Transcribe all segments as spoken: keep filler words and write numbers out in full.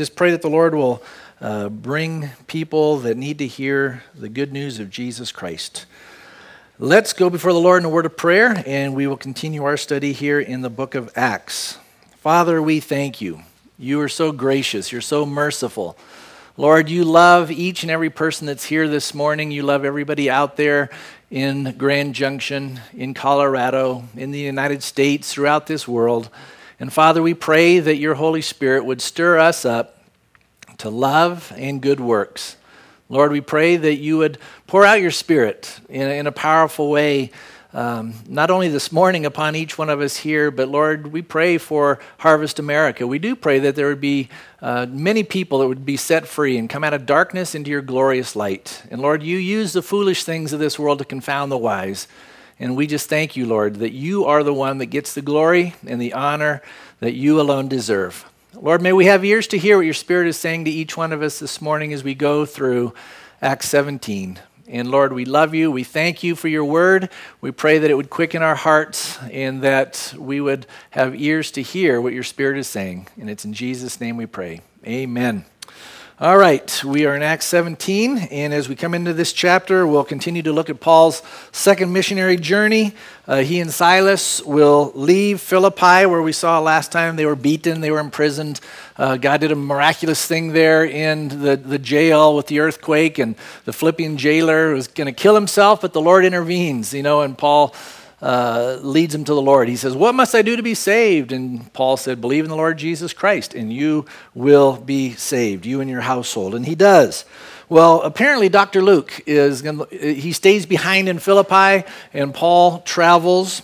Just pray that the Lord will uh, bring people that need to hear the good news of Jesus Christ. Let's go before the Lord in a word of prayer, and we will continue our study here in the book of Acts. Father, we thank you. You are so gracious. You're so merciful. Lord, you love each and every person that's here this morning. You love everybody out there in Grand Junction, in Colorado, in the United States, throughout this world. And Father, we pray that your Holy Spirit would stir us up to love and good works. Lord, we pray that you would pour out your Spirit in, in a powerful way, um, not only this morning upon each one of us here, but Lord, we pray for Harvest America. We do pray that there would be uh, many people that would be set free and come out of darkness into your glorious light. And Lord, you use the foolish things of this world to confound the wise. And we just thank you, Lord, that you are the one that gets the glory and the honor that you alone deserve. Lord, may we have ears to hear what your Spirit is saying to each one of us this morning as we go through Acts seventeen. And Lord, we love you. We thank you for your word. We pray that it would quicken our hearts and that we would have ears to hear what your Spirit is saying. And it's in Jesus' name we pray. Amen. All right, we are in Acts seventeen, and as we come into this chapter, we'll continue to look at Paul's second missionary journey. Uh, he and Silas will leave Philippi, where we saw last time they were beaten, they were imprisoned. Uh, God did a miraculous thing there in the, the jail with the earthquake, and the Philippian jailer was going to kill himself, but the Lord intervenes, you know, and Paul Uh, leads him to the Lord. He says, "What must I do to be saved?" And Paul said, "Believe in the Lord Jesus Christ, and you will be saved, you and your household." And he does. Well, apparently Doctor Luke is gonna, he stays behind in Philippi, and Paul travels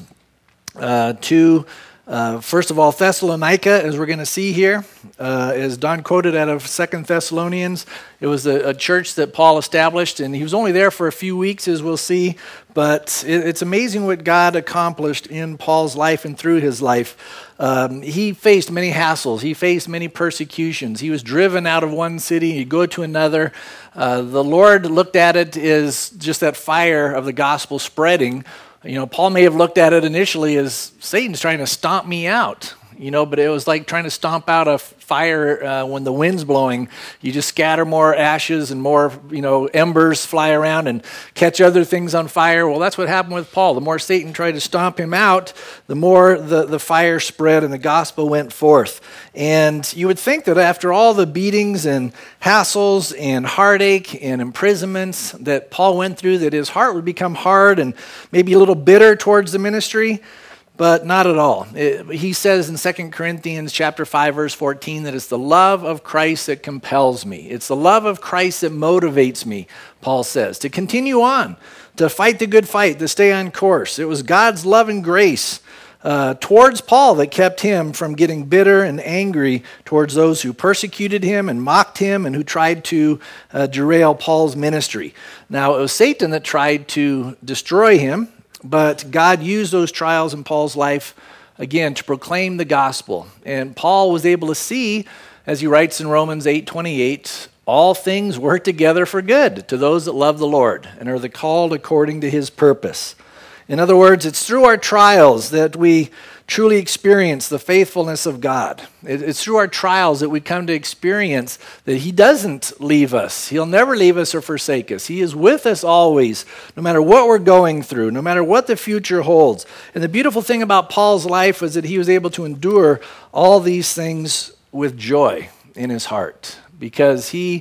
uh, to Uh, first of all, Thessalonica, as we're going to see here, uh, as Don quoted out of Second Thessalonians, it was a, a church that Paul established, and he was only there for a few weeks, as we'll see, but it, it's amazing what God accomplished in Paul's life and through his life. Um, he faced many hassles. He faced many persecutions. He was driven out of one city. He'd go to another. Uh, the Lord looked at it as just that fire of the gospel spreading. You know, Paul may have looked at it initially as Satan's trying to stomp me out, you know, but it was like trying to stomp out a fire uh, when the wind's blowing. You just scatter more ashes and more, you know, embers fly around and catch other things on fire. Well, that's what happened with Paul. The more Satan tried to stomp him out, the more the, the fire spread and the gospel went forth. And you would think that after all the beatings and hassles and heartache and imprisonments that Paul went through, that his heart would become hard and maybe a little bitter towards the ministry. But not at all. It, he says in Second Corinthians chapter five, verse fourteen, that it's the love of Christ that compels me. It's the love of Christ that motivates me, Paul says, to continue on, to fight the good fight, to stay on course. It was God's love and grace uh, towards Paul that kept him from getting bitter and angry towards those who persecuted him and mocked him and who tried to uh, derail Paul's ministry. Now, it was Satan that tried to destroy him, but God used those trials in Paul's life, again, to proclaim the gospel. And Paul was able to see, as he writes in Romans eight twenty-eight, all things work together for good to those that love the Lord and are the called according to his purpose. In other words, it's through our trials that we truly experience the faithfulness of God. It's through our trials that we come to experience that he doesn't leave us. He'll never leave us or forsake us. He is with us always, no matter what we're going through, no matter what the future holds. And the beautiful thing about Paul's life was that he was able to endure all these things with joy in his heart because he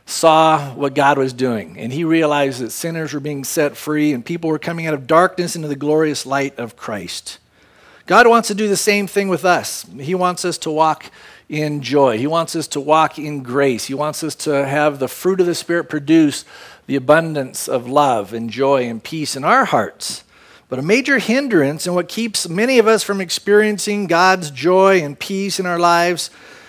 saw what God was doing, and he realized that sinners were being set free and people were coming out of darkness into the glorious light of Christ. God wants to do the same thing with us. He wants us to walk in joy. He wants us to walk in grace. He wants us to have the fruit of the Spirit produce the abundance of love and joy and peace in our hearts. But a major hindrance and what keeps many of us from experiencing God's joy and peace in our lives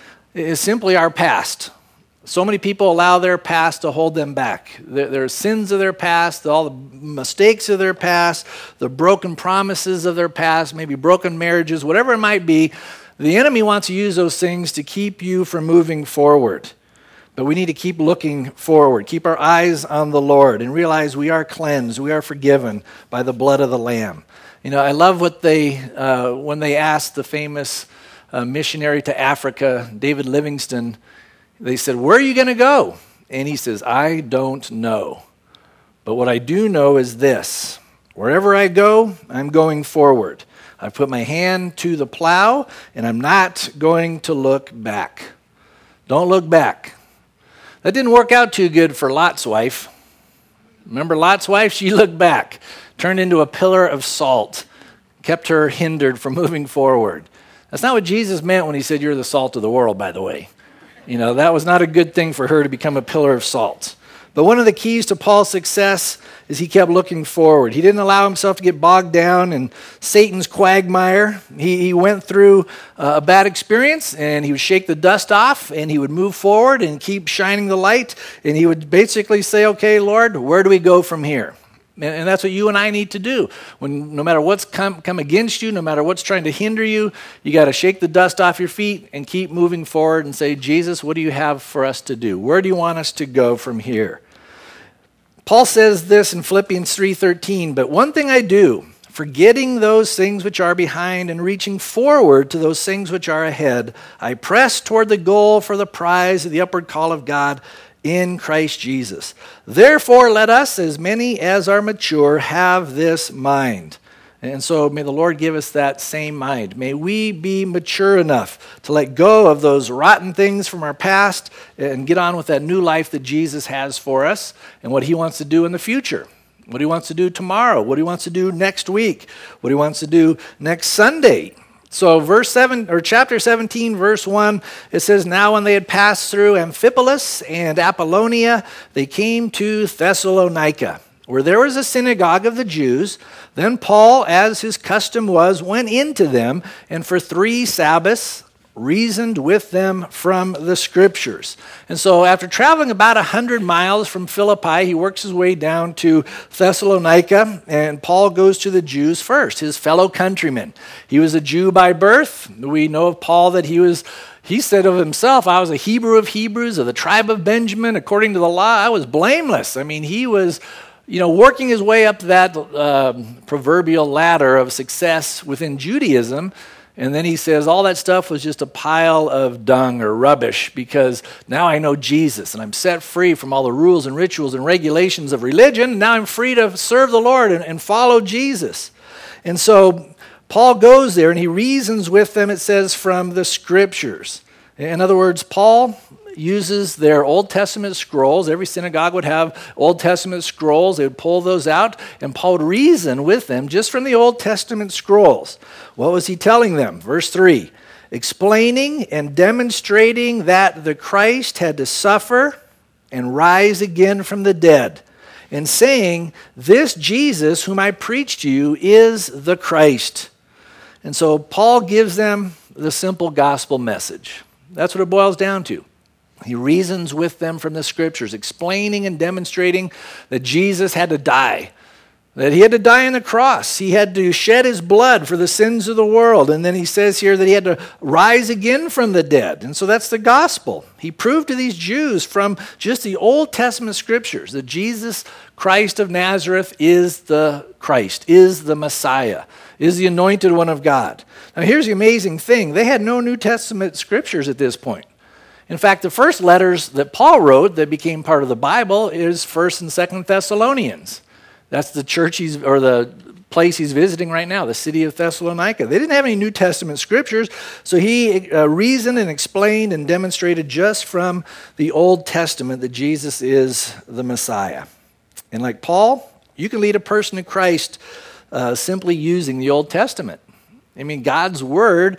is simply our past. So many people allow their past to hold them back. Their, their sins of their past, all the mistakes of their past, the broken promises of their past, maybe broken marriages, whatever it might be, the enemy wants to use those things to keep you from moving forward. But we need to keep looking forward, keep our eyes on the Lord, and realize we are cleansed, we are forgiven by the blood of the Lamb. You know, I love what they, uh, when they asked the famous uh, missionary to Africa, David Livingstone, They said, "Where are you going to go?" And he says, "I don't know. But what I do know is this: wherever I go, I'm going forward. I put my hand to the plow, and I'm not going to look back." Don't look back. That didn't work out too good for Lot's wife. Remember Lot's wife? She looked back, turned into a pillar of salt, kept her hindered from moving forward. That's not what Jesus meant when he said, "You're the salt of the world," by the way. You know, that was not a good thing for her to become a pillar of salt. But one of the keys to Paul's success is he kept looking forward. He didn't allow himself to get bogged down in Satan's quagmire. He, he went through uh, a bad experience, and he would shake the dust off, and he would move forward and keep shining the light, and he would basically say, "Okay, Lord, where do we go from here?" And that's what you and I need to do. When no matter what's come, come against you, no matter what's trying to hinder you, you got to shake the dust off your feet and keep moving forward and say, "Jesus, what do you have for us to do? Where do you want us to go from here?" Paul says this in Philippians three thirteen, "But one thing I do, forgetting those things which are behind and reaching forward to those things which are ahead, I press toward the goal for the prize of the upward call of God in Christ Jesus. Therefore, let us, as many as are mature, have this mind." And so may the Lord give us that same mind. May we be mature enough to let go of those rotten things from our past and get on with that new life that Jesus has for us and what he wants to do in the future, what he wants to do tomorrow, what he wants to do next week, what he wants to do next Sunday. So verse seven, or chapter seventeen, verse one, it says, "Now when they had passed through Amphipolis and Apollonia, they came to Thessalonica, where there was a synagogue of the Jews. Then Paul, as his custom was, went into them, and for three Sabbaths reasoned with them from the Scriptures." And so after traveling about one hundred miles from Philippi, he works his way down to Thessalonica, and Paul goes to the Jews first, his fellow countrymen. He was a Jew by birth. We know of Paul that he was, he said of himself, "I was a Hebrew of Hebrews, of the tribe of Benjamin. According to the law, I was blameless." I mean, he was, you know, working his way up that uh, proverbial ladder of success within Judaism. And then he says all that stuff was just a pile of dung or rubbish, because now I know Jesus and I'm set free from all the rules and rituals and regulations of religion. And now I'm free to serve the Lord and, and follow Jesus. And so Paul goes there and he reasons with them, it says, from the Scriptures. In other words, Paul uses their Old Testament scrolls. Every synagogue would have Old Testament scrolls. They would pull those out, and Paul would reason with them just from the Old Testament scrolls. What was he telling them? Verse three, "Explaining and demonstrating that the Christ had to suffer and rise again from the dead, and saying, 'This Jesus whom I preach to you is the Christ.'" And so Paul gives them the simple gospel message. That's what it boils down to. He reasons with them from the Scriptures, explaining and demonstrating that Jesus had to die, that he had to die on the cross. He had to shed his blood for the sins of the world. And then he says here that he had to rise again from the dead. And so that's the gospel. He proved to these Jews from just the Old Testament Scriptures that Jesus Christ of Nazareth is the Christ, is the Messiah, is the anointed one of God. Now here's the amazing thing. They had no New Testament Scriptures at this point. In fact, the first letters that Paul wrote that became part of the Bible is First and Second Thessalonians. That's the church he's, or the place he's visiting right now, the city of Thessalonica. They didn't have any New Testament Scriptures, so he uh, reasoned and explained and demonstrated just from the Old Testament that Jesus is the Messiah. And like Paul, you can lead a person to Christ uh, simply using the Old Testament. I mean, God's Word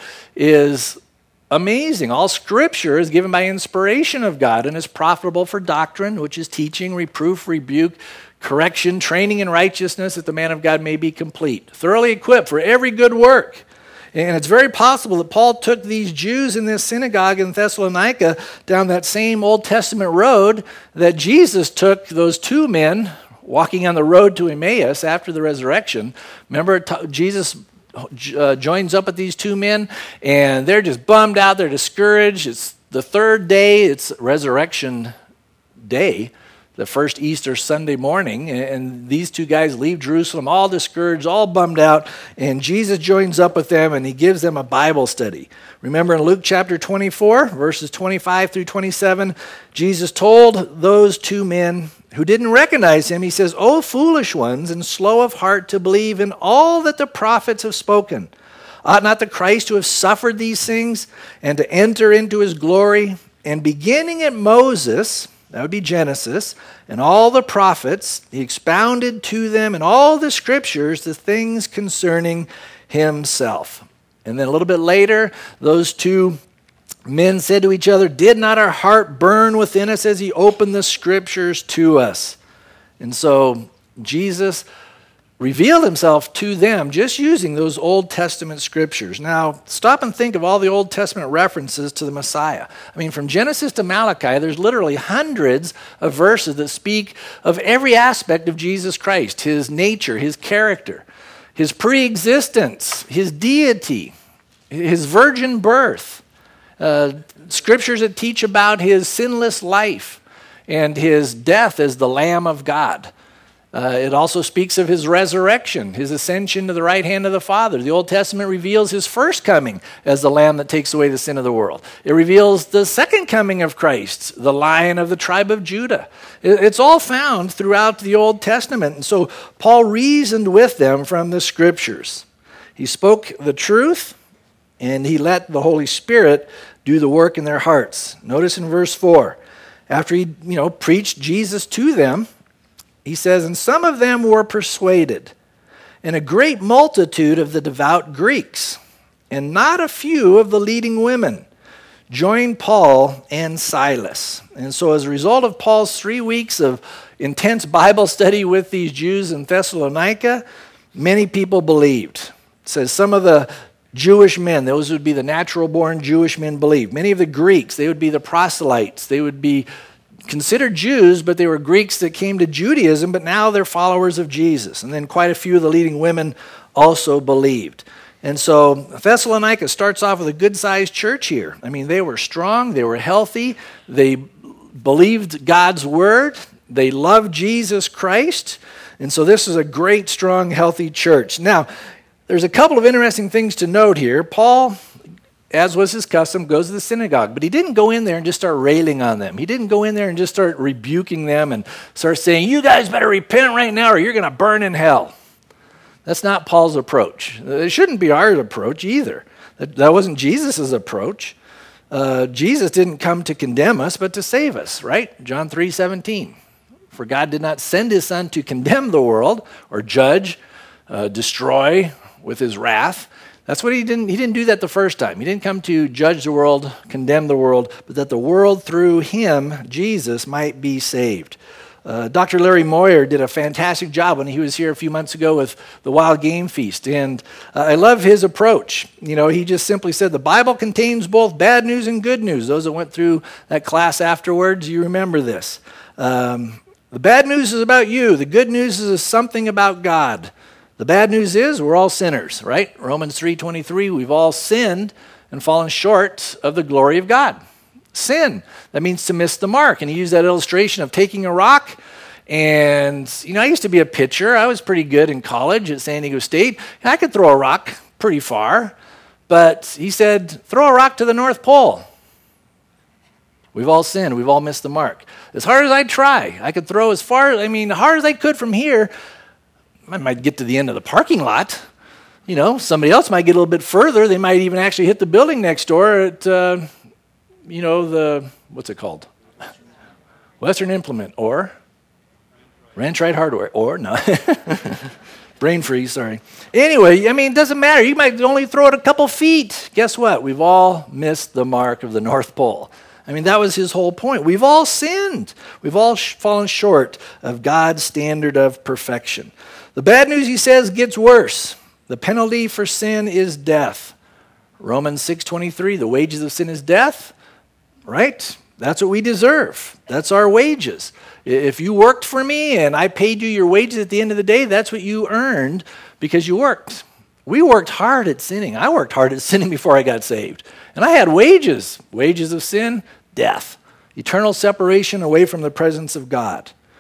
is amazing. All Scripture is given by inspiration of God and is profitable for doctrine, which is teaching, reproof, rebuke, correction, training in righteousness, that the man of God may be complete, thoroughly equipped for every good work. And it's very possible that Paul took these Jews in this synagogue in Thessalonica down that same Old Testament road that Jesus took those two men walking on the road to Emmaus after the resurrection. Remember, Jesus Uh, joins up with these two men, and they're just bummed out. They're discouraged. It's the third day. It's resurrection day. the first Easter Sunday morning, and these two guys leave Jerusalem all discouraged, all bummed out, and Jesus joins up with them and he gives them a Bible study. Remember in Luke chapter twenty-four, verses twenty-five through twenty-seven, Jesus told those two men who didn't recognize him, he says, "O foolish ones and slow of heart to believe in all that the prophets have spoken. Ought not the Christ to have suffered these things and to enter into his glory? And beginning at Moses," that would be Genesis, "and all the prophets, he expounded to them in all the scriptures the things concerning himself." And then a little bit later, those two men said to each other, "Did not our heart burn within us as he opened the scriptures to us?" And so Jesus revealed himself to them just using those Old Testament scriptures. Now, stop and think of all the Old Testament references to the Messiah. I mean, from Genesis to Malachi, there's literally hundreds of verses that speak of every aspect of Jesus Christ, his nature, his character, his pre-existence, his deity, his virgin birth, uh, scriptures that teach about his sinless life and his death as the Lamb of God. Uh, it also speaks of his resurrection, his ascension to the right hand of the Father. The Old Testament reveals his first coming as the Lamb that takes away the sin of the world. It reveals the second coming of Christ, the Lion of the tribe of Judah. It, it's all found throughout the Old Testament. And so Paul reasoned with them from the Scriptures. He spoke the truth, and he let the Holy Spirit do the work in their hearts. Notice in verse four, after he you know preached Jesus to them, he says, "And some of them were persuaded, and a great multitude of the devout Greeks, and not a few of the leading women, joined Paul and Silas." And so as a result of Paul's three weeks of intense Bible study with these Jews in Thessalonica, many people believed. It says some of the Jewish men, those would be the natural-born Jewish men, believed. Many of the Greeks, they would be the proselytes. They would be considered Jews, but they were Greeks that came to Judaism, but now they're followers of Jesus. And then quite a few of the leading women also believed. And so Thessalonica starts off with a good-sized church here. I mean, they were strong, they were healthy, they believed God's word, they loved Jesus Christ, and so this is a great, strong, healthy church. Now, there's a couple of interesting things to note here. Paul, as was his custom, goes to the synagogue. But he didn't go in there and just start railing on them. He didn't go in there and just start rebuking them and start saying, "You guys better repent right now or you're going to burn in hell." That's not Paul's approach. It shouldn't be our approach either. That, that wasn't Jesus' approach. Uh, Jesus didn't come to condemn us, but to save us, right? John three seventeen. "For God did not send his Son to condemn the world or judge, uh, destroy with his wrath." That's what he didn't, he didn't do that the first time. He didn't come to judge the world, condemn the world, but that the world through him, Jesus, might be saved. Uh, Doctor Larry Moyer did a fantastic job when he was here a few months ago with the Wild Game Feast. And uh, I love his approach. You know, he just simply said, the Bible contains both bad news and good news. Those that went through that class afterwards, you remember this. Um, the bad news is about you. The good news is something about God. The bad news is we're all sinners, right? Romans three twenty-three, we've all sinned and fallen short of the glory of God. Sin, that means to miss the mark. And he used that illustration of taking a rock. And, you know, I used to be a pitcher. I was pretty good in college at San Diego State. I could throw a rock pretty far. But he said, throw a rock to the North Pole. We've all sinned. We've all missed the mark. As hard as I try, I could throw as far, I mean, hard as I could from here. I might get to the end of the parking lot. You know, somebody else might get a little bit further. They might even actually hit the building next door at, uh, you know, the, what's it called? Western Implement, or Rantrite Hardware, or, no. Brain freeze, sorry. Anyway, I mean, it doesn't matter. You might only throw it a couple feet. Guess what? We've all missed the mark of the North Pole. I mean, that was his whole point. We've all sinned. We've all sh- fallen short of God's standard of perfection. The bad news, he says, gets worse. The penalty for sin is death. Romans six twenty-three, the wages of sin is death, right? That's what we deserve. That's our wages. If you worked for me and I paid you your wages at the end of the day, that's what you earned because you worked. We worked hard at sinning. I worked hard at sinning before I got saved. And I had wages. Wages of sin, death. Eternal separation away from the presence of God.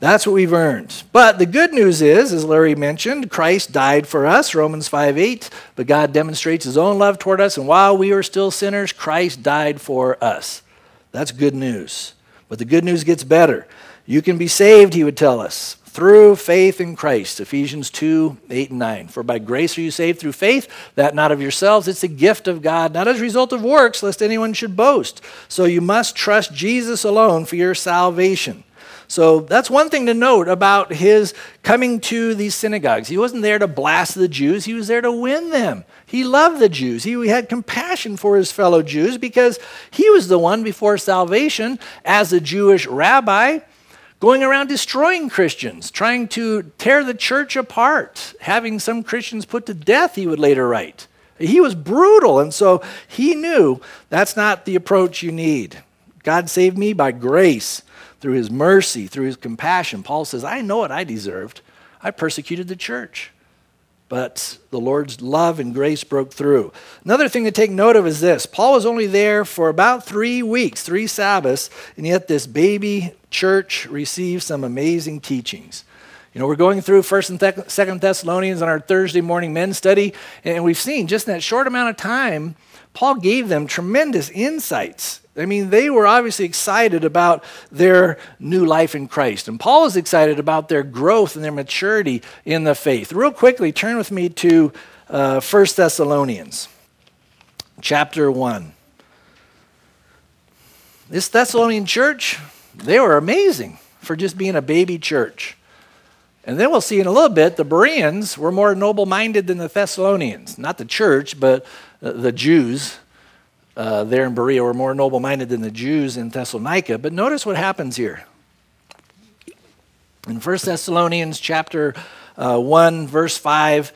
That's what we've earned. But the good news is, as Larry mentioned, Christ died for us, Romans five eight. But God demonstrates his own love toward us, and while we were still sinners, Christ died for us. That's good news. But the good news gets better. You can be saved, he would tell us, through faith in Christ, Ephesians two eight and nine. For by grace are you saved through faith, that not of yourselves, it's a gift of God, not as a result of works, lest anyone should boast. So you must trust Jesus alone for your salvation. So that's one thing to note about his coming to these synagogues. He wasn't there to blast the Jews. He was there to win them. He loved the Jews. He had compassion for his fellow Jews because he was the one before salvation as a Jewish rabbi going around destroying Christians, trying to tear the church apart, having some Christians put to death, he would later write. He was brutal, and so he knew that's not the approach you need. God saved me by grace, through his mercy, through his compassion. Paul says, I know what I deserved. I persecuted the church. But the Lord's love and grace broke through. Another thing to take note of is this. Paul was only there for about three weeks, three Sabbaths, and yet this baby church received some amazing teachings. You know, we're going through First and Second Thessalonians on our Thursday morning men's study, and we've seen just in that short amount of time, Paul gave them tremendous insights. I mean, they were obviously excited about their new life in Christ. And Paul was excited about their growth and their maturity in the faith. Real quickly, turn with me to uh, First Thessalonians, chapter one. This Thessalonian church, they were amazing for just being a baby church. And then we'll see in a little bit, the Bereans were more noble-minded than the Thessalonians. Not the church, but uh, the Jews. Uh, there in Berea were more noble-minded than the Jews in Thessalonica. But notice what happens here. In First Thessalonians chapter uh, one, verse five,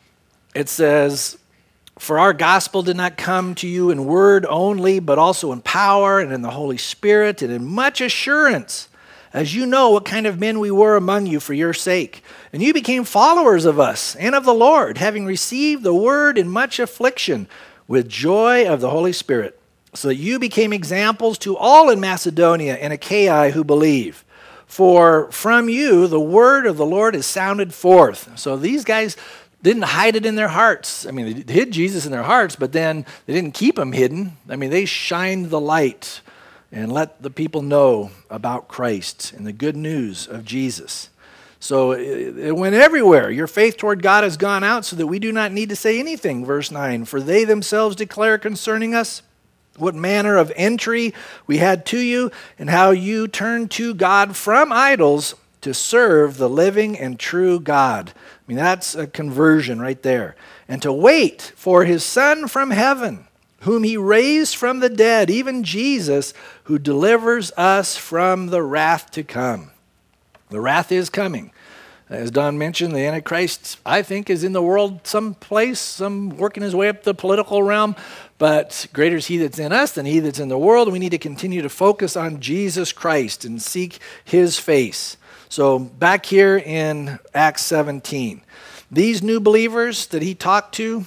it says, For our gospel did not come to you in word only, but also in power and in the Holy Spirit and in much assurance, as you know what kind of men we were among you for your sake. And you became followers of us and of the Lord, having received the word in much affliction, with joy of the Holy Spirit, so that you became examples to all in Macedonia and Achaia who believe. For from you the word of the Lord is sounded forth. So these guys didn't hide it in their hearts. I mean, they hid Jesus in their hearts, but then they didn't keep him hidden. I mean, they shined the light and let the people know about Christ and the good news of Jesus. So it went everywhere. Your faith toward God has gone out so that we do not need to say anything. Verse nine, for they themselves declare concerning us what manner of entry we had to you and how you turned to God from idols to serve the living and true God. I mean, that's a conversion right there. And to wait for his Son from heaven, whom he raised from the dead, even Jesus, who delivers us from the wrath to come. The wrath is coming. As Don mentioned, the Antichrist, I think, is in the world someplace, some working his way up the political realm, but greater is he that's in us than he that's in the world. We need to continue to focus on Jesus Christ and seek his face. So back here in Acts seventeen, these new believers that he talked to,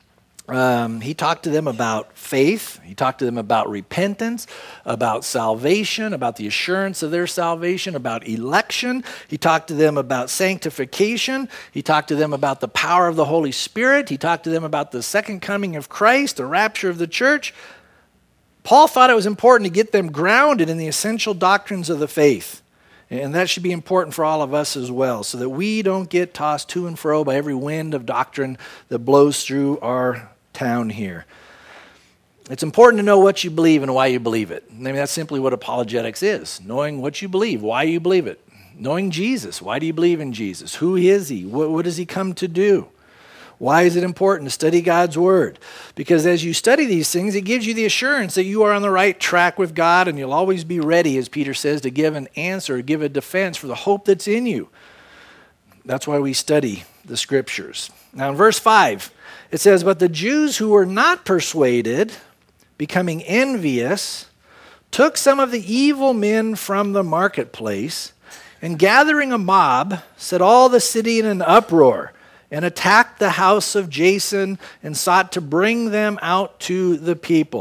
Um, he talked to them about faith. He talked to them about repentance, about salvation, about the assurance of their salvation, about election. He talked to them about sanctification. He talked to them about the power of the Holy Spirit. He talked to them about the second coming of Christ, the rapture of the church. Paul thought it was important to get them grounded in the essential doctrines of the faith. And that should be important for all of us as well, so that we don't get tossed to and fro by every wind of doctrine that blows through our town here. It's important to know what you believe and why you believe it. I mean, that's simply what apologetics is, knowing what you believe, why you believe it. Knowing Jesus, why do you believe in Jesus? Who is he? What, what does he come to do? Why is it important to study God's word? Because as you study these things, it gives you the assurance that you are on the right track with God, and you'll always be ready, as Peter says, to give an answer, give a defense for the hope that's in you. That's why we study the scriptures. Now in verse five, it says, but the Jews who were not persuaded, becoming envious, took some of the evil men from the marketplace, and gathering a mob, set all the city in an uproar, and attacked the house of Jason, and sought to bring them out to the people.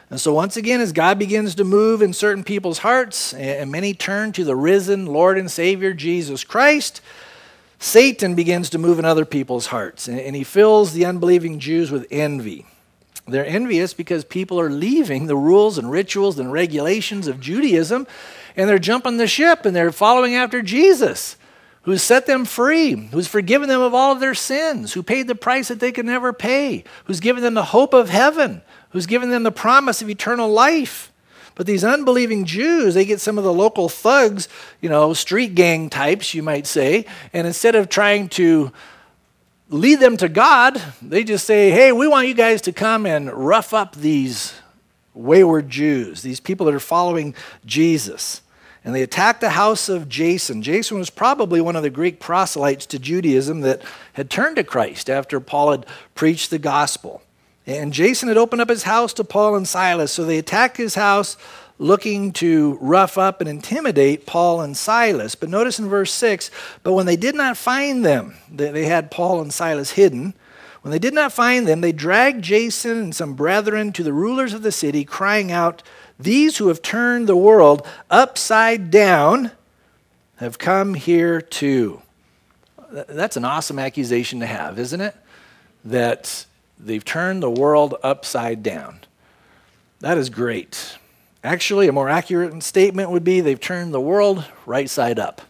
And so once again, as God begins to move in certain people's hearts, and many turn to the risen Lord and Savior Jesus Christ, Satan begins to move in other people's hearts, and he fills the unbelieving Jews with envy. They're envious because people are leaving the rules and rituals and regulations of Judaism, and they're jumping the ship, and they're following after Jesus, who's set them free, who's forgiven them of all of their sins, who paid the price that they could never pay, who's given them the hope of heaven, who's given them the promise of eternal life. But these unbelieving Jews, they get some of the local thugs, you know, street gang types, you might say, and instead of trying to lead them to God, they just say, hey, we want you guys to come and rough up these wayward Jews, these people that are following Jesus. And they attacked the house of Jason. Jason was probably one of the Greek proselytes to Judaism that had turned to Christ after Paul had preached the gospel. And Jason had opened up his house to Paul and Silas, so they attacked his house looking to rough up and intimidate Paul and Silas. But notice in verse six, but when they did not find them, they had Paul and Silas hidden. When they did not find them, they dragged Jason and some brethren to the rulers of the city, crying out, these who have turned the world upside down have come here too. That's an awesome accusation to have, isn't it? That they've turned the world upside down. That is great. Actually, a more accurate statement would be they've turned the world right side up,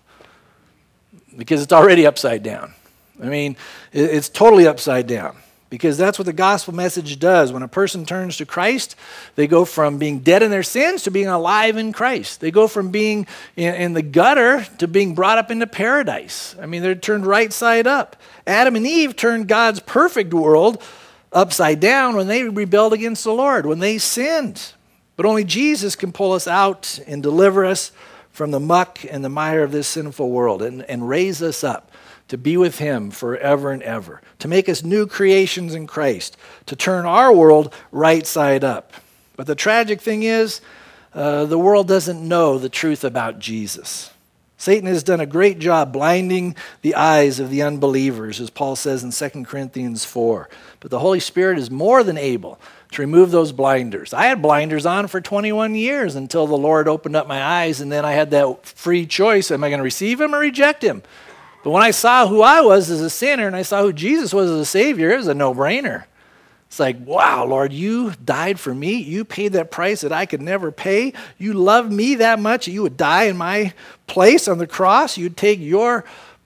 because it's already upside down. I mean, it's totally upside down, because that's what the gospel message does. When a person turns to Christ, they go from being dead in their sins to being alive in Christ. They go from being in, in the gutter to being brought up into paradise. I mean, they're turned right side up. Adam and Eve turned God's perfect world upside down when they rebelled against the Lord, when they sinned. But only Jesus can pull us out and deliver us from the muck and the mire of this sinful world, and, and raise us up to be with him forever and ever, to make us new creations in Christ, to turn our world right side up. But the tragic thing is, uh, the world doesn't know the truth about Jesus. Satan has done a great job blinding the eyes of the unbelievers, as Paul says in Second Corinthians four. But the Holy Spirit is more than able to remove those blinders. I had blinders on for twenty-one years until the Lord opened up my eyes, and then I had that free choice. Am I going to receive him or reject him? But when I saw who I was as a sinner and I saw who Jesus was as a Savior, it was a no-brainer. It's like, wow, Lord, you died for me. You paid that price that I could never pay. You loved me that much that you would die in my place on the cross. You'd take your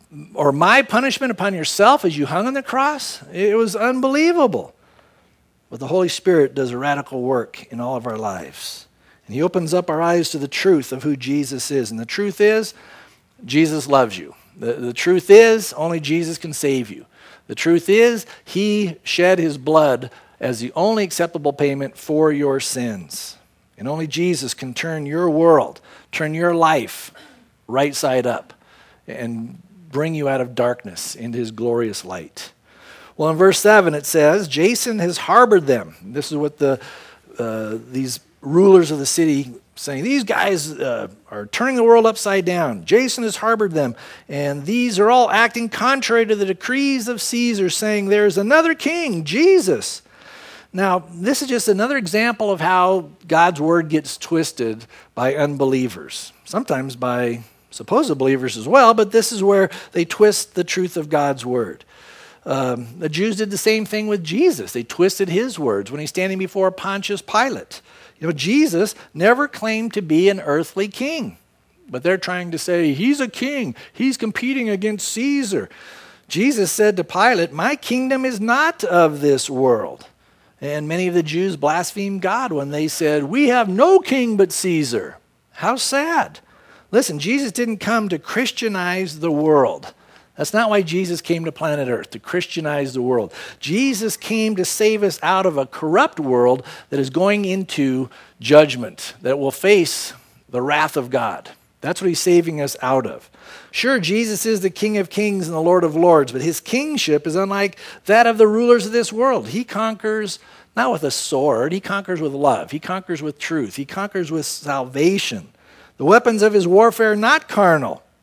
or my punishment upon yourself as you hung on the cross. It was unbelievable. But the Holy Spirit does a radical work in all of our lives. And he opens up our eyes to the truth of who Jesus is. And the truth is, Jesus loves you. The, the truth is, only Jesus can save you. The truth is, he shed his blood as the only acceptable payment for your sins. And only Jesus can turn your world, turn your life right side up, and bring you out of darkness into his glorious light. Well, in verse seven it says, Jason has harbored them. This is what the uh, these rulers of the city saying. These guys uh, are turning the world upside down. Jason has harbored them, and these are all acting contrary to the decrees of Caesar, saying there's another king, Jesus. Now, this is just another example of how God's word gets twisted by unbelievers, sometimes by supposed believers as well, but this is where they twist the truth of God's word. Um, the Jews did the same thing with Jesus. They twisted his words when he's standing before Pontius Pilate. You know, Jesus never claimed to be an earthly king, but they're trying to say he's a king. He's competing against Caesar. Jesus said to Pilate, my kingdom is not of this world. And many of the Jews blasphemed God when they said, we have no king but Caesar. How sad. Listen, Jesus didn't come to Christianize the world. That's not why Jesus came to planet Earth, to Christianize the world. Jesus came to save us out of a corrupt world that is going into judgment, that will face the wrath of God. That's what he's saving us out of. Sure, Jesus is the King of Kings and the Lord of Lords, but his kingship is unlike that of the rulers of this world. He conquers not with a sword, he conquers with love. He conquers with truth. He conquers with salvation. The weapons of his warfare are not carnal,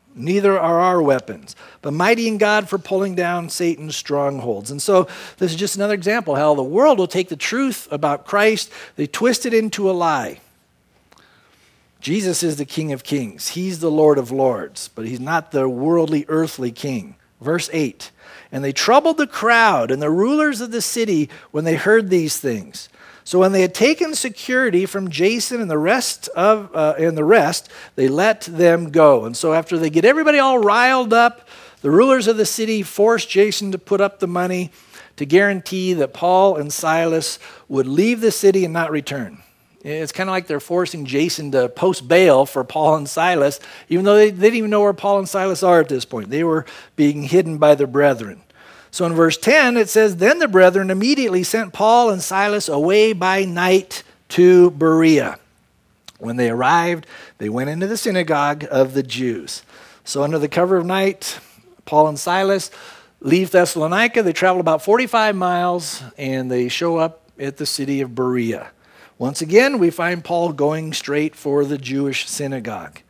neither are our weapons, but mighty in God for pulling down Satan's strongholds. And so this is just another example how the world will take the truth about Christ, they twist it into a lie. Jesus is the King of Kings. He's the Lord of Lords, but he's not the worldly, earthly king. Verse eight, and they troubled the crowd and the rulers of the city when they heard these things. So when they had taken security from Jason and the rest of uh, and the rest, they let them go. And so after they get everybody all riled up, the rulers of the city forced Jason to put up the money to guarantee that Paul and Silas would leave the city and not return. It's kind of like they're forcing Jason to post bail for Paul and Silas, even though they, they didn't even know where Paul and Silas are at this point. They were being hidden by their brethren. So in verse ten, it says, then the brethren immediately sent Paul and Silas away by night to Berea. When they arrived, they went into the synagogue of the Jews. So under the cover of night, Paul and Silas leave Thessalonica. They travel about forty-five miles, and they show up at the city of Berea. Once again, we find Paul going straight for the Jewish synagogue.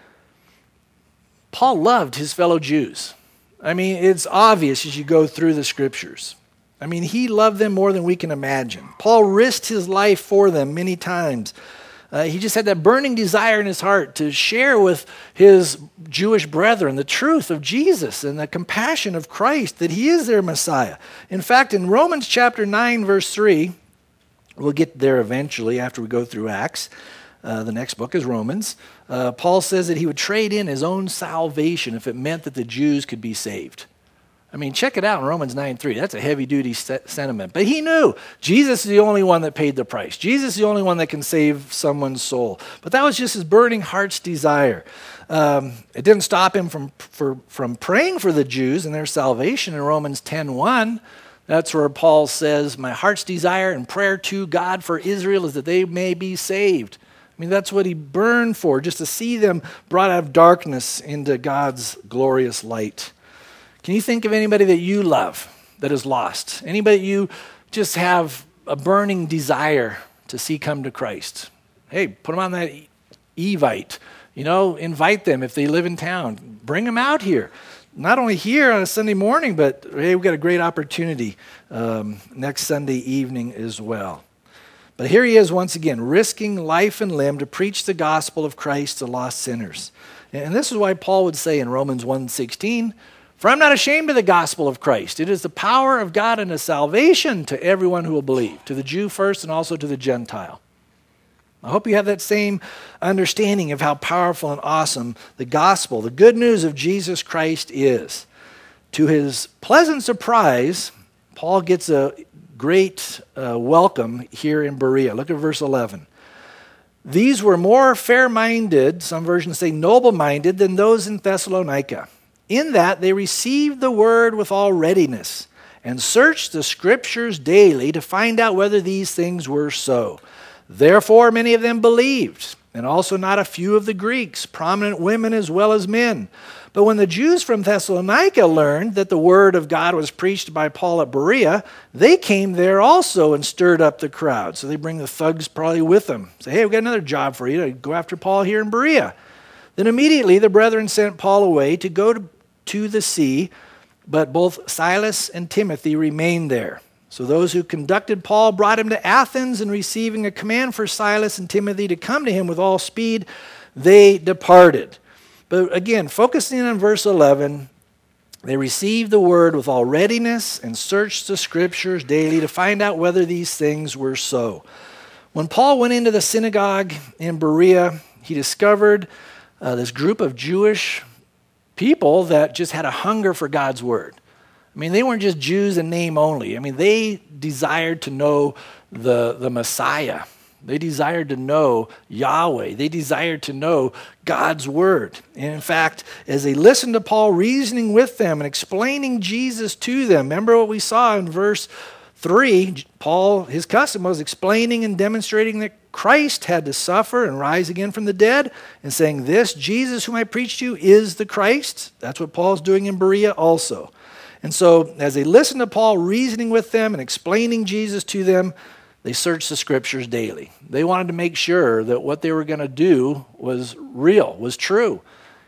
Paul loved his fellow Jews. I mean, it's obvious as you go through the scriptures. I mean, he loved them more than we can imagine. Paul risked his life for them many times. Uh, he just had that burning desire in his heart to share with his Jewish brethren the truth of Jesus and the compassion of Christ, that he is their Messiah. In fact, in Romans chapter nine, verse three, we'll get there eventually after we go through Acts. Uh, the next book is Romans. Uh, Paul says that he would trade in his own salvation if it meant that the Jews could be saved. I mean, check it out in Romans nine three. That's a heavy-duty sentiment. But he knew Jesus is the only one that paid the price. Jesus is the only one that can save someone's soul. But that was just his burning heart's desire. Um, it didn't stop him from, for, from praying for the Jews and their salvation in Romans ten one. That's where Paul says, my heart's desire and prayer to God for Israel is that they may be saved. I mean, that's what he burned for, just to see them brought out of darkness into God's glorious light. Can you think of anybody that you love that is lost? Anybody that you just have a burning desire to see come to Christ? Hey, put them on that Evite. You know, invite them if they live in town. Bring them out here. Not only here on a Sunday morning, but hey, we've got a great opportunity um, next Sunday evening as well. But here he is once again, risking life and limb to preach the gospel of Christ to lost sinners. And this is why Paul would say in Romans one sixteen, for I'm not ashamed of the gospel of Christ. It is the power of God unto salvation to everyone who will believe, to the Jew first and also to the Gentile. I hope you have that same understanding of how powerful and awesome the gospel, the good news of Jesus Christ is. To his pleasant surprise, Paul gets a great uh, welcome here in Berea. Look at verse eleven. These were more fair-minded, some versions say noble-minded, than those in Thessalonica, in that they received the word with all readiness and searched the scriptures daily to find out whether these things were so. Therefore, many of them believed, and also not a few of the Greeks, prominent women as well as men. But when the Jews from Thessalonica learned that the word of God was preached by Paul at Berea, they came there also and stirred up the crowd. So they bring the thugs probably with them. Say, hey, we've got another job for you to go after Paul here in Berea. Then immediately the brethren sent Paul away to go to, to the sea, but both Silas and Timothy remained there. So those who conducted Paul brought him to Athens, and receiving a command for Silas and Timothy to come to him with all speed, they departed. But again, focusing on verse eleven, they received the word with all readiness and searched the scriptures daily to find out whether these things were so. When Paul went into the synagogue in Berea, he discovered uh, this group of Jewish people that just had a hunger for God's word. I mean, they weren't just Jews in name only. I mean, they desired to know the, the Messiah. They desired to know Yahweh. They desired to know God's word. And in fact, as they listened to Paul reasoning with them and explaining Jesus to them, remember what we saw in verse three, Paul, his custom was explaining and demonstrating that Christ had to suffer and rise again from the dead, and saying, this Jesus whom I preach to you is the Christ. That's what Paul's doing in Berea also. And so as they listened to Paul reasoning with them and explaining Jesus to them, they searched the scriptures daily. They wanted to make sure that what they were going to do was real, was true.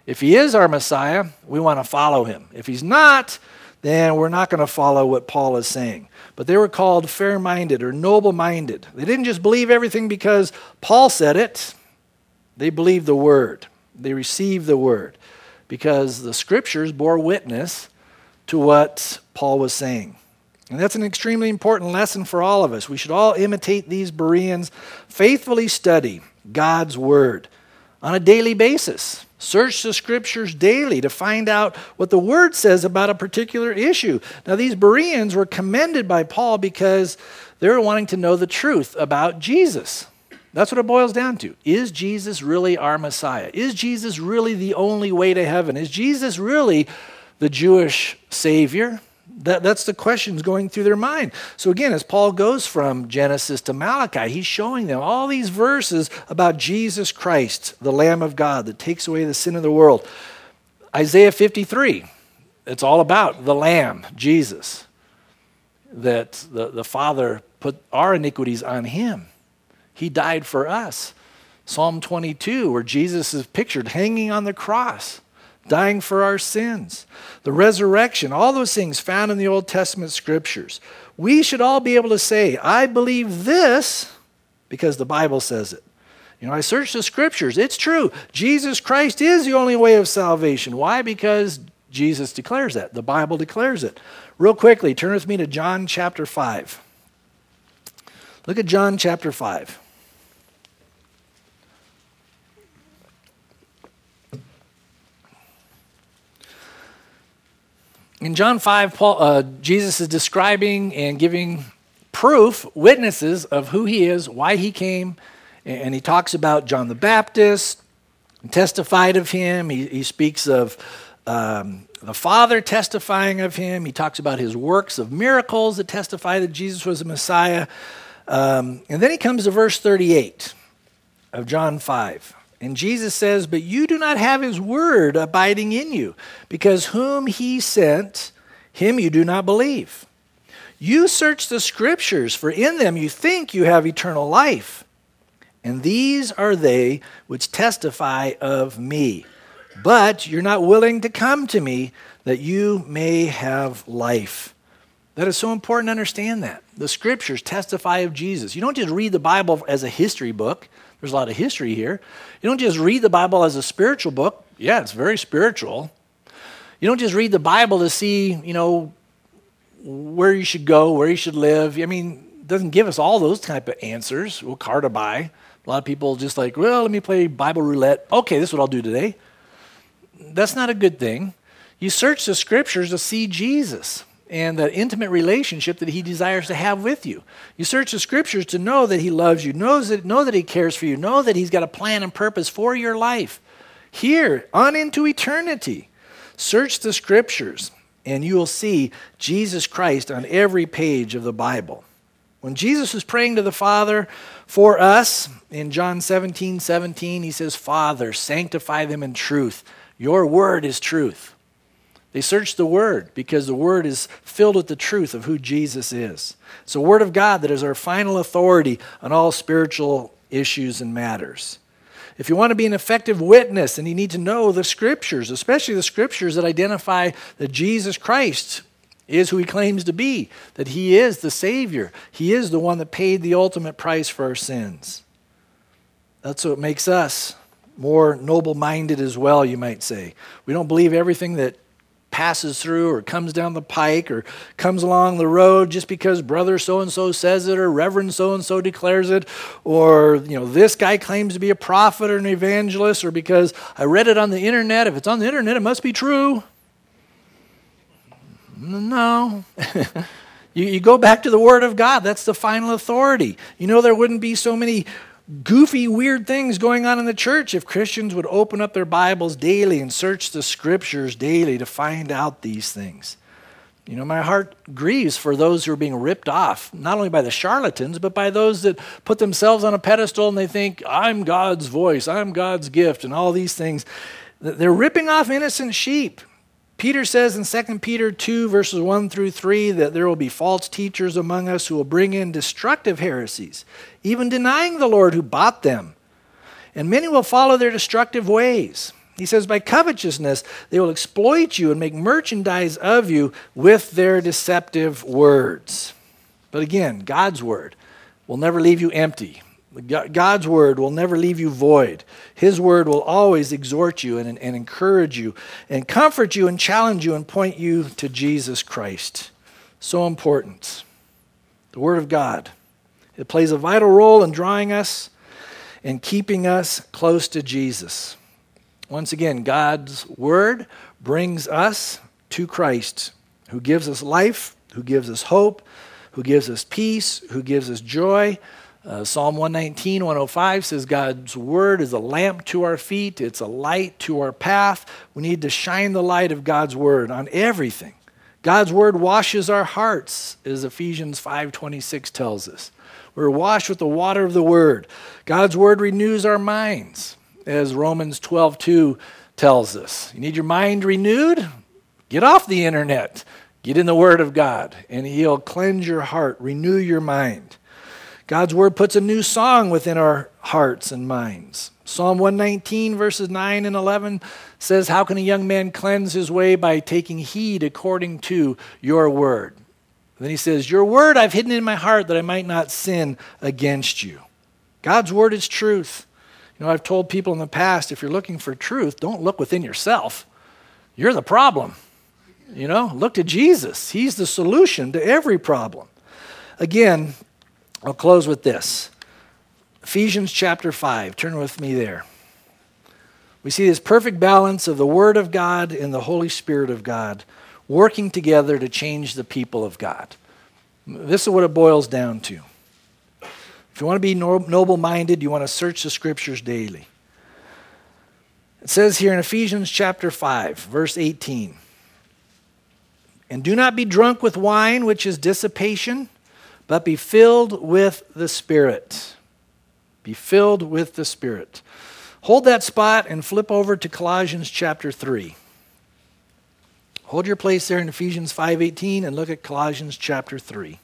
If he is our Messiah, we want to follow him. If he's not, then we're not going to follow what Paul is saying. But they were called fair-minded or noble-minded. They didn't just believe everything because Paul said it. They believed the word. They received the word because the scriptures bore witness to what Paul was saying. And that's an extremely important lesson for all of us. We should all imitate these Bereans, faithfully study God's word on a daily basis. Search the scriptures daily to find out what the word says about a particular issue. Now, these Bereans were commended by Paul because they were wanting to know the truth about Jesus. That's what it boils down to. Is Jesus really our Messiah? Is Jesus really the only way to heaven? Is Jesus really the Jewish Savior? That, that's the questions going through their mind. So again, as Paul goes from Genesis to Malachi, he's showing them all these verses about Jesus Christ, the Lamb of God that takes away the sin of the world. Isaiah fifty-three, it's all about the Lamb, Jesus, that the, the Father put our iniquities on him. He died for us. Psalm twenty-two, where Jesus is pictured hanging on the cross, dying for our sins. The resurrection, all those things found in the Old Testament scriptures. We should all be able to say, I believe this because the Bible says it. You know, I searched the scriptures. It's true. Jesus Christ is the only way of salvation. Why? Because Jesus declares that. The Bible declares it. Real quickly, turn with me to John chapter five. Look at John chapter five. In John five, Paul, uh, Jesus is describing and giving proof, witnesses of who he is, why he came, and he talks about John the Baptist, testified of him. He, he speaks of um, the Father testifying of him. He talks about his works of miracles that testify that Jesus was the Messiah. Um, and then he comes to verse thirty-eight of John five. And Jesus says, but you do not have his word abiding in you, because whom he sent, him you do not believe. You search the scriptures, for in them you think you have eternal life. And these are they which testify of me. But you're not willing to come to me that you may have life. That is so important to understand that. The scriptures testify of Jesus. You don't just read the Bible as a history book. There's a lot of history here. You don't just read the Bible as a spiritual book. Yeah, it's very spiritual. You don't just read the Bible to see, you know, where you should go, where you should live. I mean, it doesn't give us all those type of answers. What car to buy. A lot of people just like, well, let me play Bible roulette. Okay, this is what I'll do today. That's not a good thing. You search the scriptures to see Jesus and the intimate relationship that he desires to have with you. You search the scriptures to know that he loves you, knows that, know that he cares for you, know that he's got a plan and purpose for your life. Here, on into eternity. Search the scriptures, and you will see Jesus Christ on every page of the Bible. When Jesus was praying to the Father for us, in John seventeen seventeen, he says, Father, sanctify them in truth. Your word is truth. They search the Word because the Word is filled with the truth of who Jesus is. It's the Word of God that is our final authority on all spiritual issues and matters. If you want to be an effective witness, then you need to know the Scriptures, especially the Scriptures that identify that Jesus Christ is who he claims to be, that he is the Savior. He is the one that paid the ultimate price for our sins. That's what makes us more noble-minded as well, you might say. We don't believe everything that passes through or comes down the pike or comes along the road just because brother so-and-so says it or reverend so-and-so declares it, or you know this guy claims to be a prophet or an evangelist, or because I read it on the internet. If it's on the internet, it must be true. No. you, you go back to the Word of God. That's the final authority. You know, there wouldn't be so many goofy, weird things going on in the church if Christians would open up their Bibles daily and search the Scriptures daily to find out these things. You know, my heart grieves for those who are being ripped off, not only by the charlatans, but by those that put themselves on a pedestal and they think, I'm God's voice, I'm God's gift, and all these things. They're ripping off innocent sheep. Peter says in Second Peter two, verses one through three, that there will be false teachers among us who will bring in destructive heresies, even denying the Lord who bought them. And many will follow their destructive ways. He says, by covetousness, they will exploit you and make merchandise of you with their deceptive words. But again, God's word will never leave you empty. God's word will never leave you void. His word will always exhort you and, and encourage you and comfort you and challenge you and point you to Jesus Christ. So important. The word of God. It plays a vital role in drawing us and keeping us close to Jesus. Once again, God's word brings us to Christ, who gives us life, who gives us hope, who gives us peace, who gives us joy. Uh, Psalm one nineteen, one oh five says God's word is a lamp to our feet. It's a light to our path. We need to shine the light of God's word on everything. God's word washes our hearts, as Ephesians five twenty-six tells us. We're washed with the water of the word. God's word renews our minds, as Romans twelve two tells us. You need your mind renewed? Get off the internet. Get in the word of God, and he'll cleanse your heart, renew your mind. God's word puts a new song within our hearts and minds. Psalm one nineteen, verses nine and eleven says, how can a young man cleanse his way? By taking heed according to your word. Then he says, your word I've hidden in my heart that I might not sin against you. God's word is truth. You know, I've told people in the past, if you're looking for truth, don't look within yourself. You're the problem. You know, look to Jesus. He's the solution to every problem. Again, I'll close with this. Ephesians chapter five. Turn with me there. We see this perfect balance of the Word of God and the Holy Spirit of God working together to change the people of God. This is what it boils down to. If you want to be noble-minded, you want to search the Scriptures daily. It says here in Ephesians chapter five, verse eighteen, and do not be drunk with wine, which is dissipation, but be filled with the Spirit. Be filled with the Spirit. Hold that spot and flip over to Colossians chapter three. Hold your place there in Ephesians five eighteen and look at Colossians chapter three.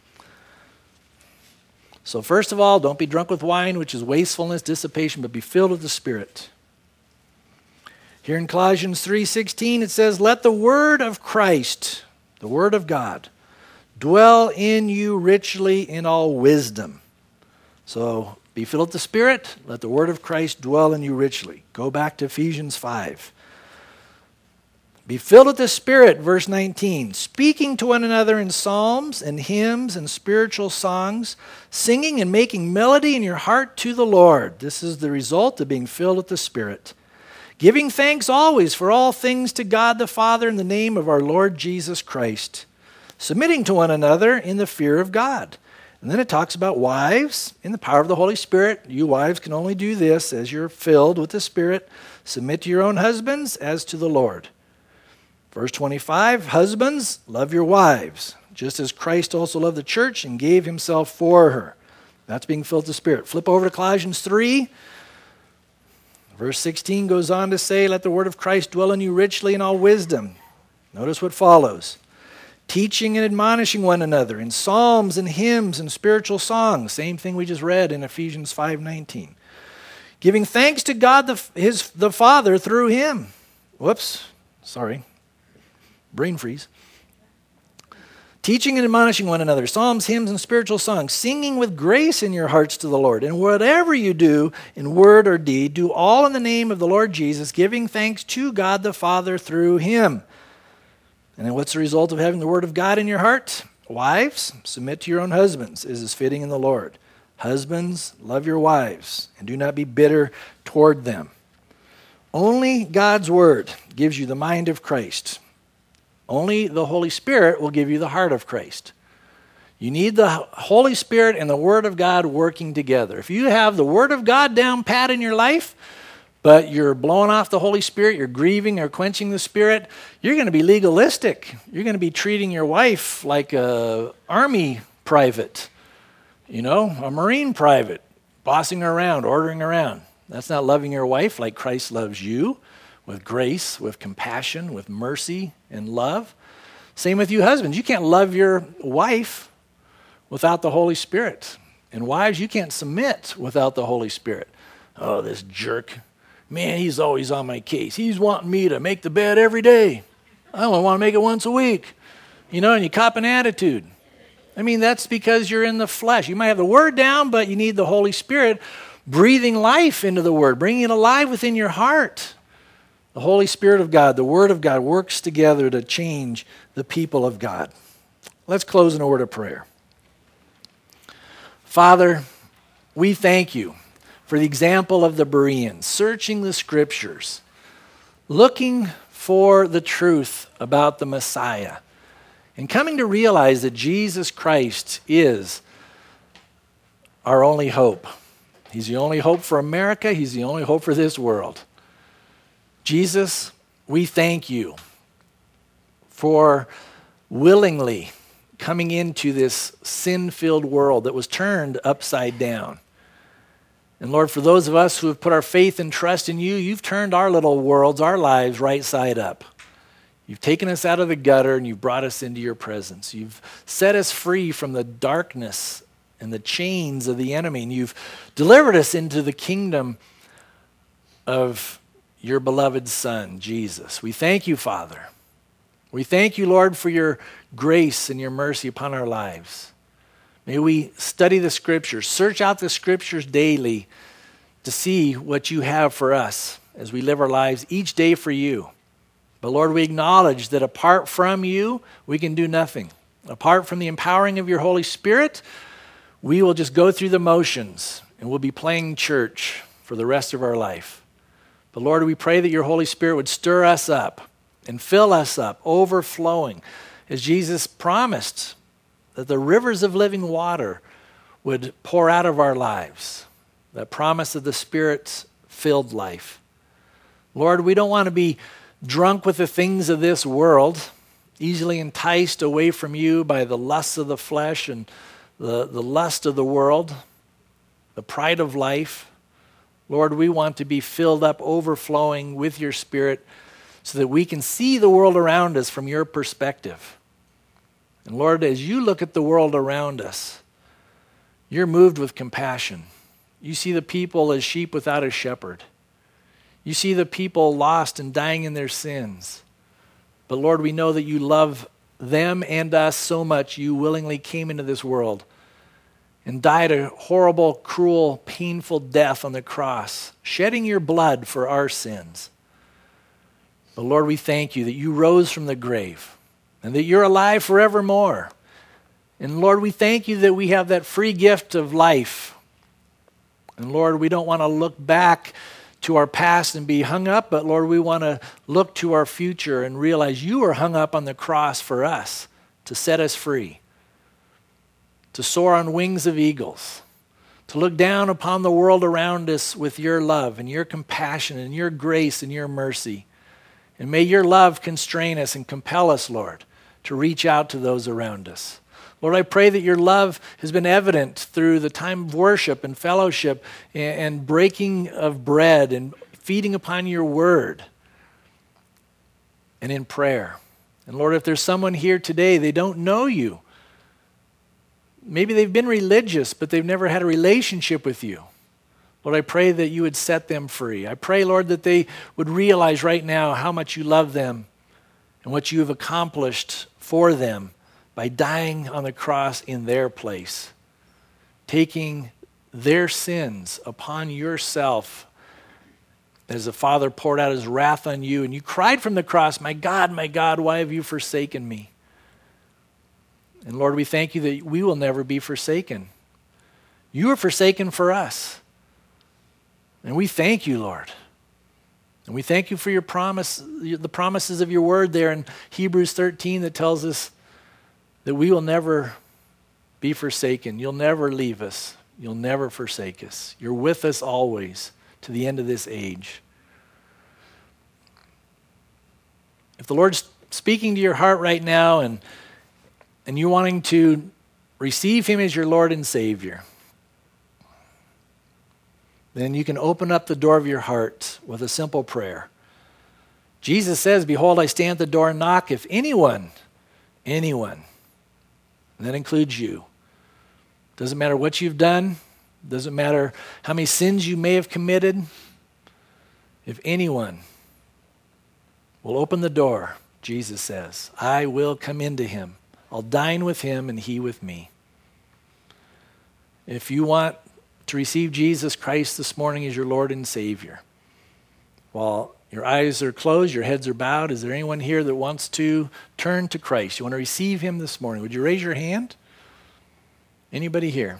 So first of all, don't be drunk with wine, which is wastefulness, dissipation, but be filled with the Spirit. Here in Colossians three sixteen, it says, let the word of Christ, the word of God, dwell in you richly in all wisdom. So be filled with the Spirit. Let the word of Christ dwell in you richly. Go back to Ephesians five. Be filled with the Spirit, verse nineteen, speaking to one another in psalms and hymns and spiritual songs, singing and making melody in your heart to the Lord. This is the result of being filled with the Spirit. Giving thanks always for all things to God the Father in the name of our Lord Jesus Christ. Submitting to one another in the fear of God. And then it talks about wives in the power of the Holy Spirit. You wives can only do this as you're filled with the Spirit. Submit to your own husbands as to the Lord. Verse twenty-five, husbands, love your wives, just as Christ also loved the church and gave himself for her. That's being filled with the Spirit. Flip over to Colossians three. Verse sixteen goes on to say, let the word of Christ dwell in you richly in all wisdom. Notice what follows. Teaching and admonishing one another in psalms and hymns and spiritual songs. Same thing we just read in Ephesians five nineteen. Giving thanks to God the, his, the Father through him. Whoops, sorry. Brain freeze. Teaching and admonishing one another, psalms, hymns, and spiritual songs, singing with grace in your hearts to the Lord. And whatever you do in word or deed, do all in the name of the Lord Jesus, giving thanks to God the Father through him. And then what's the result of having the word of God in your heart? Wives, submit to your own husbands, as is fitting in the Lord. Husbands, love your wives, and do not be bitter toward them. Only God's word gives you the mind of Christ. Only the Holy Spirit will give you the heart of Christ. You need the Holy Spirit and the Word of God working together. If you have the Word of God down pat in your life, but you're blowing off the Holy Spirit, you're grieving or quenching the Spirit, you're going to be legalistic. You're going to be treating your wife like an army private, you know, a Marine private, bossing her around, ordering her around. That's not loving your wife like Christ loves you. With grace, with compassion, with mercy and love. Same with you husbands. You can't love your wife without the Holy Spirit. And wives, you can't submit without the Holy Spirit. Oh, this jerk. Man, he's always on my case. He's wanting me to make the bed every day. I only want to make it once a week. You know, and you cop an attitude. I mean, that's because you're in the flesh. You might have the word down, but you need the Holy Spirit breathing life into the word, bringing it alive within your heart. The Holy Spirit of God, the Word of God, works together to change the people of God. Let's close in a word of prayer. Father, we thank you for the example of the Bereans, searching the Scriptures, looking for the truth about the Messiah, and coming to realize that Jesus Christ is our only hope. He's the only hope for America. He's the only hope for this world. Jesus, we thank you for willingly coming into this sin-filled world that was turned upside down. And Lord, for those of us who have put our faith and trust in you, you've turned our little worlds, our lives, right side up. You've taken us out of the gutter and you've brought us into your presence. You've set us free from the darkness and the chains of the enemy, and you've delivered us into the kingdom of your beloved Son, Jesus. We thank you, Father. We thank you, Lord, for your grace and your mercy upon our lives. May we study the Scriptures, search out the Scriptures daily to see what you have for us as we live our lives each day for you. But Lord, we acknowledge that apart from you, we can do nothing. Apart from the empowering of your Holy Spirit, we will just go through the motions and we'll be playing church for the rest of our life. But Lord, we pray that your Holy Spirit would stir us up and fill us up, overflowing, as Jesus promised that the rivers of living water would pour out of our lives, that promise of the Spirit-filled life. Lord, we don't want to be drunk with the things of this world, easily enticed away from you by the lusts of the flesh and the, the lust of the world, the pride of life. Lord, we want to be filled up, overflowing with your Spirit so that we can see the world around us from your perspective. And Lord, as you look at the world around us, you're moved with compassion. You see the people as sheep without a shepherd. You see the people lost and dying in their sins. But Lord, we know that you love them and us so much, you willingly came into this world and died a horrible, cruel, painful death on the cross, shedding your blood for our sins. But Lord, we thank you that you rose from the grave and that you're alive forevermore. And Lord, we thank you that we have that free gift of life. And Lord, we don't want to look back to our past and be hung up, but Lord, we want to look to our future and realize you are hung up on the cross for us to set us free, to soar on wings of eagles, to look down upon the world around us with your love and your compassion and your grace and your mercy. And may your love constrain us and compel us, Lord, to reach out to those around us. Lord, I pray that your love has been evident through the time of worship and fellowship and, and breaking of bread and feeding upon your word and in prayer. And Lord, if there's someone here today, they don't know you. Maybe they've been religious, but they've never had a relationship with you. Lord, I pray that you would set them free. I pray, Lord, that they would realize right now how much you love them and what you have accomplished for them by dying on the cross in their place, taking their sins upon yourself as the Father poured out his wrath on you. And you cried from the cross, "My God, my God, why have you forsaken me?" And Lord, we thank you that we will never be forsaken. You are forsaken for us. And we thank you, Lord. And we thank you for your promise, the promises of your word there in Hebrews thirteen that tells us that we will never be forsaken. You'll never leave us. You'll never forsake us. You're with us always to the end of this age. If the Lord's speaking to your heart right now and, and you're wanting to receive him as your Lord and Savior, then you can open up the door of your heart with a simple prayer. Jesus says, "Behold, I stand at the door and knock. If anyone, anyone," and that includes you. Doesn't matter what you've done. Doesn't matter how many sins you may have committed. If anyone will open the door, Jesus says, I will come into him. I'll dine with him and he with me. If you want to receive Jesus Christ this morning as your Lord and Savior, while your eyes are closed, your heads are bowed, is there anyone here that wants to turn to Christ? You want to receive him this morning? Would you raise your hand? Anybody here?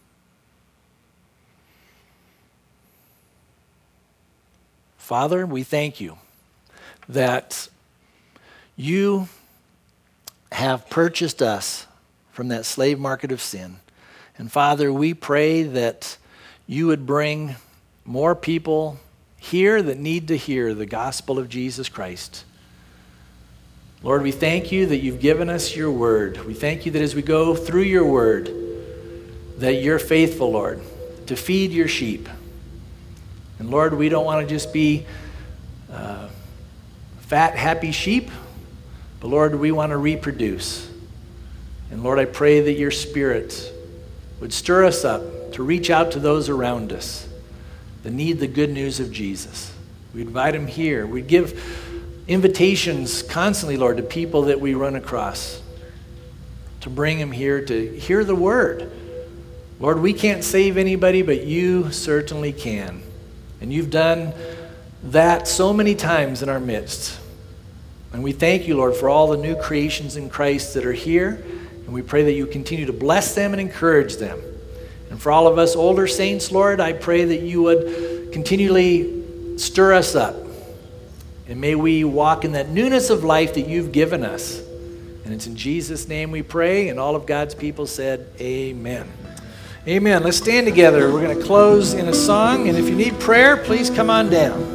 Father, we thank you that you have purchased us from that slave market of sin. And Father, we pray that you would bring more people here that need to hear the gospel of Jesus Christ. Lord, we thank you that you've given us your word. We thank you that as we go through your word, that you're faithful, Lord, to feed your sheep. And Lord, we don't want to just be uh, fat, happy sheep, but Lord, we want to reproduce. And Lord, I pray that your Spirit would stir us up to reach out to those around us that need the good news of Jesus. We invite them here. We give invitations constantly, Lord, to people that we run across, to bring them here to hear the word. Lord, we can't save anybody, but you certainly can. And you've done that so many times in our midst. And we thank you, Lord, for all the new creations in Christ that are here. And we pray that you continue to bless them and encourage them. And for all of us older saints, Lord, I pray that you would continually stir us up. And may we walk in that newness of life that you've given us. And it's in Jesus' name we pray. And all of God's people said, amen. Amen. Let's stand together. We're going to close in a song. And if you need prayer, please come on down.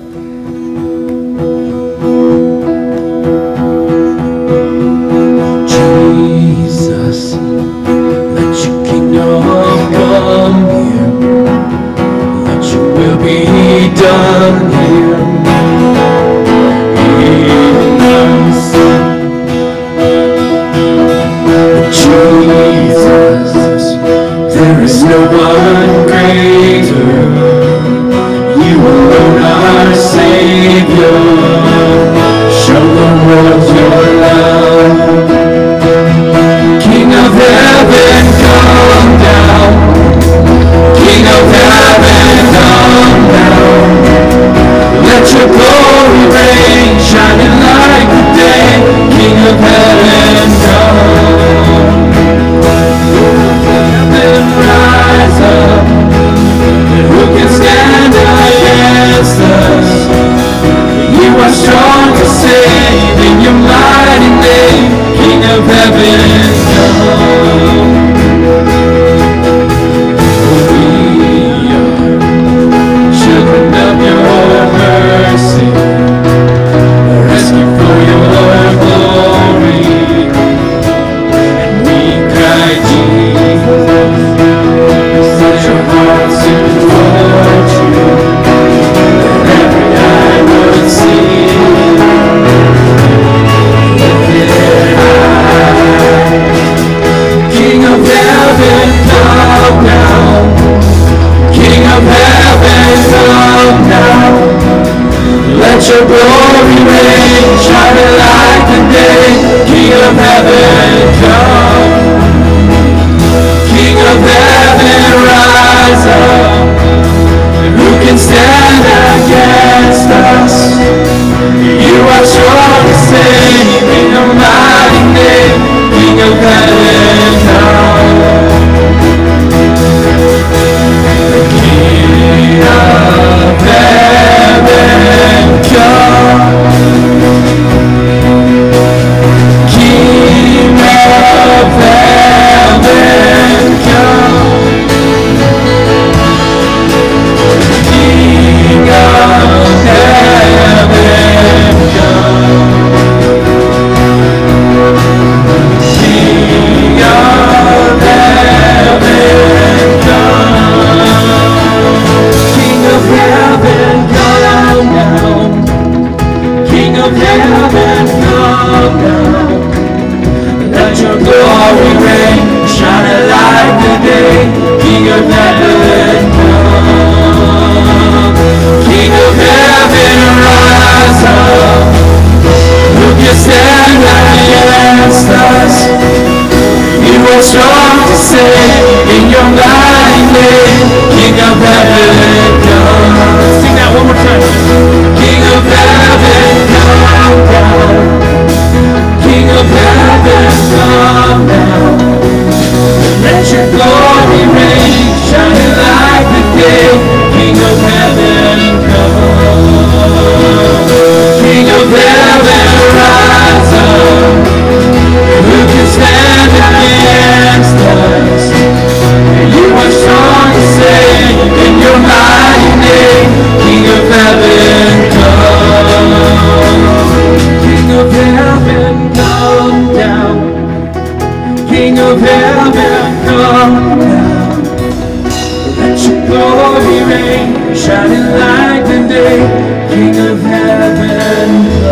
Jesus, let your kingdom come here. Let your will be done here. In us. Jesus, there is no one greater. You alone are Savior. Show the world your love. King of heaven, come down. King of heaven, come down. Let your glory reign, shining like the day. King of heaven, come. Heaven rise up. Who can stand against us? You are strong to save in your mighty name. King of heaven, come. We are children of your mercy, rescued for your glory. And we cry, Jesus, set your hearts towards you, that every eye would see. King of heaven, come now. King of heaven, come now. Let your glory reign, shining like the day. King of heaven, come. King of heaven, rise up. Who can stand against us? You are strong to save in your mighty name. King of heaven, come. The King of heaven, come. King of heaven, come. King of heaven, say in your mighty name, King of heaven, come. Let's sing that one more time. King of heaven, come down. King of heaven, come down. Let your glory reign, shining like the day. King of heaven, come. King of heaven, rise up. Who can stand against us? You are strong to save in your mighty name. King of heaven, come. King of heaven, come down. King of heaven, come down. Let your glory reign, shining like the day. King of heaven,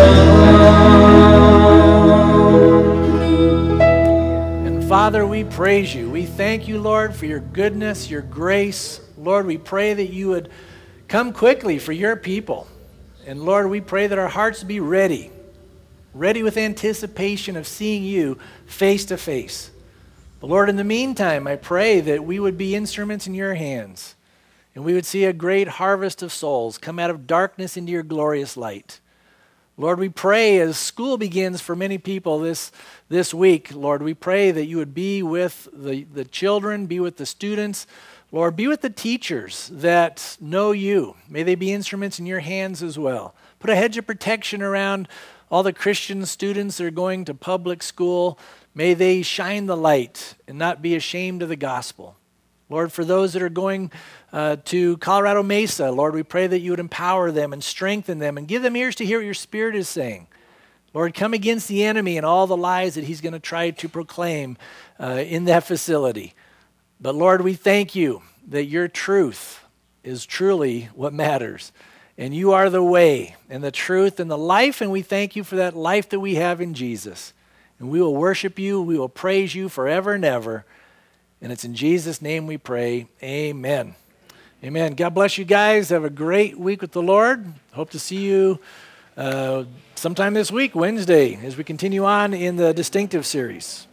come. And Father, we praise you. We thank you, Lord, for your goodness, your grace. Lord, we pray that you would come quickly for your people. And Lord, we pray that our hearts be ready, ready with anticipation of seeing you face to face. But Lord, in the meantime, I pray that we would be instruments in your hands, and we would see a great harvest of souls come out of darkness into your glorious light. Lord, we pray as school begins for many people this, this week, Lord, we pray that you would be with the, the children, be with the students. Lord, be with the teachers that know you. May they be instruments in your hands as well. Put a hedge of protection around all the Christian students that are going to public school. May they shine the light and not be ashamed of the gospel. Lord, for those that are going uh, to Colorado Mesa, Lord, we pray that you would empower them and strengthen them and give them ears to hear what your Spirit is saying. Lord, come against the enemy and all the lies that he's going to try to proclaim uh, in that facility. But Lord, we thank you that your truth is truly what matters. And you are the way and the truth and the life, and we thank you for that life that we have in Jesus. And we will worship you, we will praise you forever and ever. And it's in Jesus' name we pray. Amen. Amen. God bless you guys. Have a great week with the Lord. Hope to see you uh, sometime this week, Wednesday, as we continue on in the Distinctive series.